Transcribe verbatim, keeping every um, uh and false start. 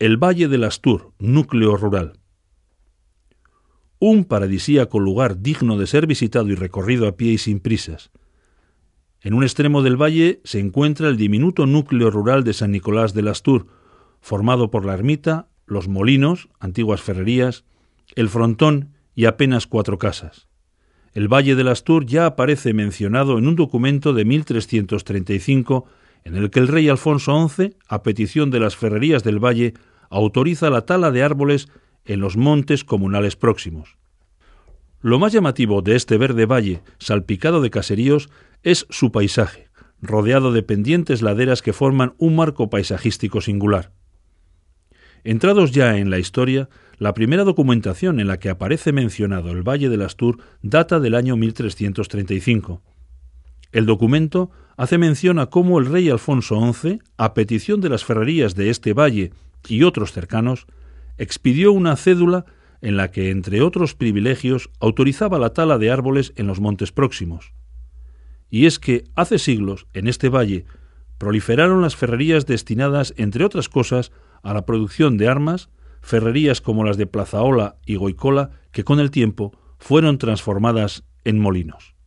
el Valle del Astur, núcleo rural. Un paradisíaco lugar digno de ser visitado y recorrido a pie y sin prisas. En un extremo del valle se encuentra el diminuto núcleo rural de San Nicolás del Astur, formado por la ermita, los molinos, antiguas ferrerías, el frontón y apenas cuatro casas. El Valle del Astur ya aparece mencionado en un documento de mil trescientos treinta y cinco en el que el rey Alfonso once, a petición de las ferrerías del valle, autoriza la tala de árboles en los montes comunales próximos. Lo más llamativo de este verde valle, salpicado de caseríos, es su paisaje, rodeado de pendientes laderas que forman un marco paisajístico singular. Entrados ya en la historia, la primera documentación en la que aparece mencionado el Valle del Astur data del año mil trescientos treinta y cinco. El documento hace mención a cómo el rey Alfonso once, a petición de las ferrerías de este valle y otros cercanos, expidió una cédula en la que, entre otros privilegios, autorizaba la tala de árboles en los montes próximos. Y es que, hace siglos, en este valle, proliferaron las ferrerías destinadas, entre otras cosas, a la producción de armas, ferrerías como las de Plazaola y Goicola, que con el tiempo fueron transformadas en molinos.